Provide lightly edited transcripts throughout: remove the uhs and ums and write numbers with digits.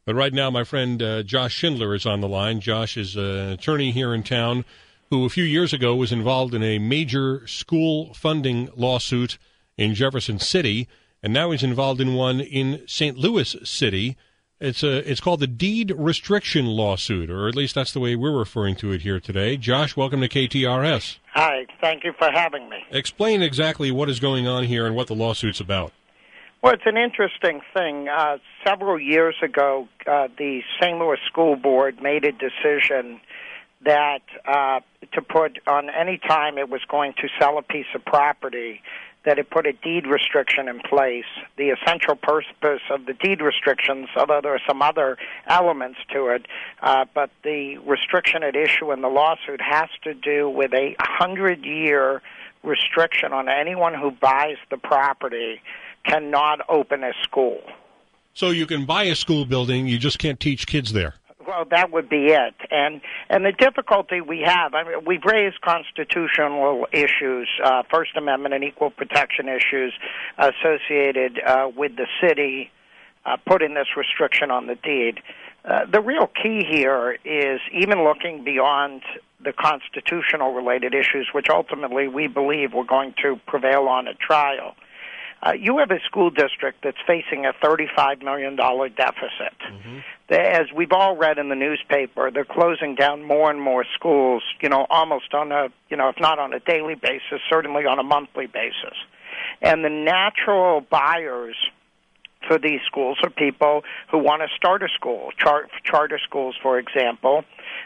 But right now, my friend Josh Schindler is on the line. Josh is an attorney here in town who a few years ago was involved in a major school funding lawsuit in Jefferson City, and now he's involved in one in St. Louis City. It's called the deed restriction lawsuit, or at least that's the way we're referring to it here today. Josh, welcome to KTRS. Hi, thank you for having me. Explain exactly what is going on here and what the lawsuit's about. Well, it's an interesting thing. Several years ago, the St. Louis School Board made a decision that to put on any time it was going to sell a piece of property, that it put a deed restriction in place. The essential purpose of the deed restrictions, although there are some other elements to it, but the restriction at issue in the lawsuit has to do with a 100-year restriction on anyone who buys the property cannot open a school. So you can buy a school building, you just can't teach kids there. Well, that would be it. And the difficulty we have, I mean, we've raised constitutional issues, First Amendment and equal protection issues associated with the city putting this restriction on the deed. The real key here is even looking beyond the constitutional-related issues, which ultimately we believe we're going to prevail on at trial. You have a school district that's facing a $35 million deficit. Mm-hmm. As we've all read in the newspaper, they're closing down more and more schools, almost on a, if not on a daily basis, certainly on a monthly basis. And the natural buyers for these schools are people who want to start a school. Charter schools, for example,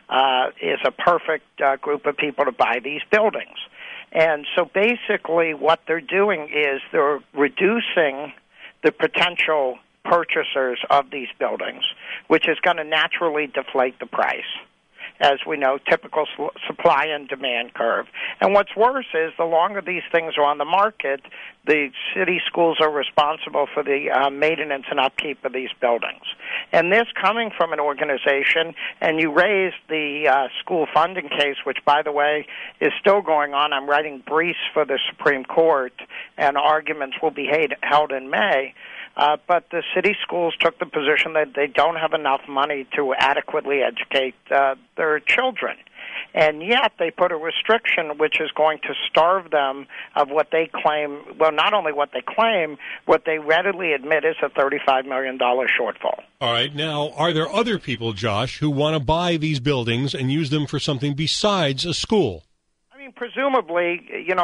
is a perfect group of people to buy these buildings. And so basically what they're doing is they're reducing the potential purchasers of these buildings, which is going to naturally deflate the price. As we know, typical supply and demand curve. And what's worse is the longer these things are on the market, the city schools are responsible for the maintenance and upkeep of these buildings. And this coming from an organization, and you raised the school funding case, which, by the way, is still going on. I'm writing briefs for the Supreme Court, and arguments will be held in May. But the city schools took the position that they don't have enough money to adequately educate their children. And yet they put a restriction which is going to starve them of what they claim, well, not only what they claim, what they readily admit is a $35 million shortfall. All right. Now, are there other people, Josh, who want to buy these buildings and use them for something besides a school? I mean, presumably,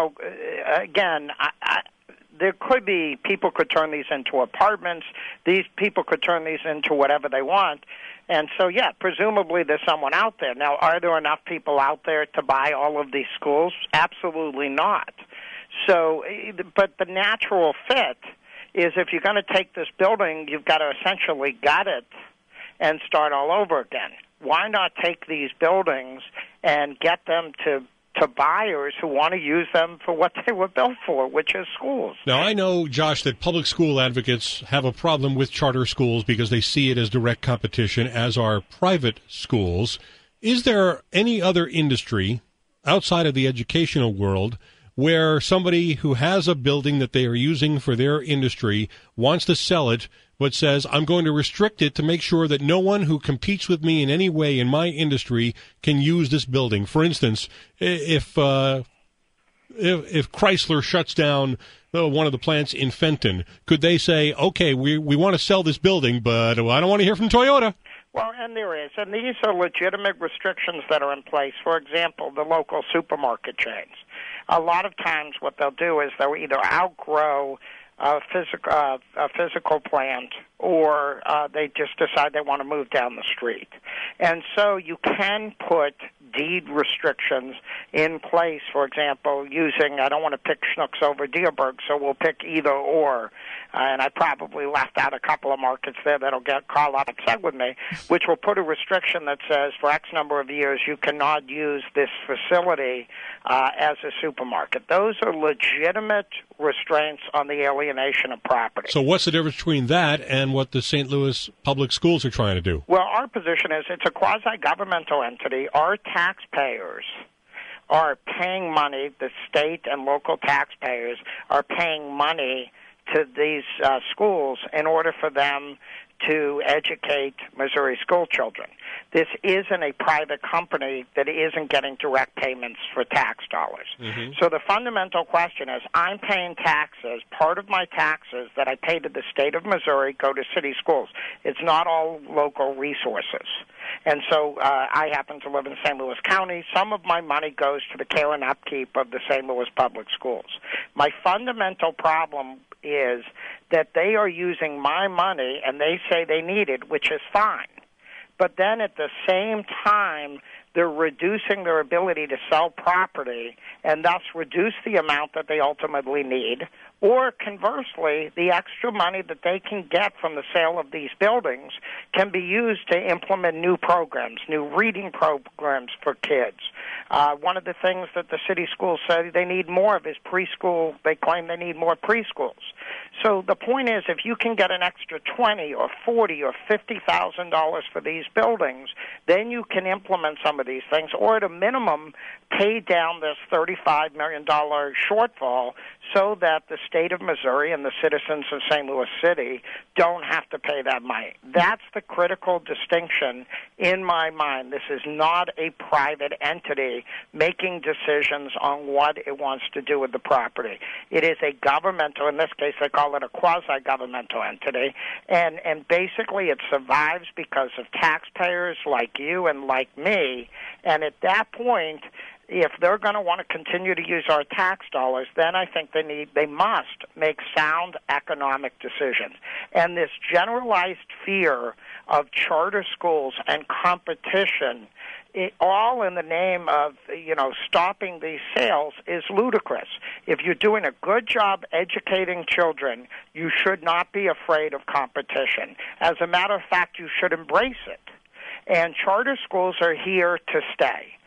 again, there could be, people could turn these into apartments. These people could turn these into whatever they want. And so, yeah, presumably there's someone out there. Now, are there enough people out there to buy all of these schools? Absolutely not. So, but the natural fit is if you're going to take this building, you've got to essentially gut it and start all over again. Why not take these buildings and get them to buyers who want to use them for what they were built for, which is schools? Now, I know, Josh, that public school advocates have a problem with charter schools because they see it as direct competition, as are private schools. Is there any other industry outside of the educational world where somebody who has a building that they are using for their industry wants to sell it, but says, I'm going to restrict it to make sure that no one who competes with me in any way in my industry can use this building? For instance, if Chrysler shuts down one of the plants in Fenton, could they say, okay, we want to sell this building, but I don't want to hear from Toyota? Well, and there is. And these are legitimate restrictions that are in place. For example, the local supermarket chains. A lot of times what they'll do is they'll either outgrow a physical plant, or they just decide they want to move down the street. And so you can put deed restrictions in place, for example, using, I don't want to pick Schnucks over Deerberg, so we'll pick either or. And I probably left out a couple of markets there that'll get Carl upset with me, which will put a restriction that says for X number of years you cannot use this facility as a supermarket. Those are legitimate restraints on the alienation of property. So what's the difference between that and what the St. Louis public schools are trying to do? Well, our position is it's a quasi-governmental entity. Our taxpayers are paying money, the state and local taxpayers are paying money to these schools in order for them to educate Missouri school children. This isn't a private company that isn't getting direct payments for tax dollars. Mm-hmm. So the fundamental question is, I'm paying taxes. Part of my taxes that I pay to the state of Missouri go to city schools. It's not all local resources. And so I happen to live in St. Louis County. Some of my money goes to the care and upkeep of the St. Louis public schools. My fundamental problem is that they are using my money, and they say they need it, which is fine. But then at the same time, they're reducing their ability to sell property and thus reduce the amount that they ultimately need. Or conversely, the extra money that they can get from the sale of these buildings can be used to implement new programs, new reading programs for kids. One of the things that the city schools say they need more of is preschool. They claim they need more preschools. So the point is, if you can get an extra $20 or $40 or $50,000 for these buildings, then you can implement some of these things, or at a minimum, pay down this $35 million shortfall so that the state of Missouri and the citizens of St. Louis City don't have to pay that money. That's the critical distinction in my mind. This is not a private entity making decisions on what it wants to do with the property. It is a governmental, in this case they call it a quasi-governmental entity, and basically it survives because of taxpayers like you and like me, and at that point, if they're going to want to continue to use our tax dollars, then I think they must make sound economic decisions. And this generalized fear of charter schools and competition, all in the name of, stopping these sales, is ludicrous. If you're doing a good job educating children, you should not be afraid of competition. As a matter of fact, you should embrace it. And charter schools are here to stay.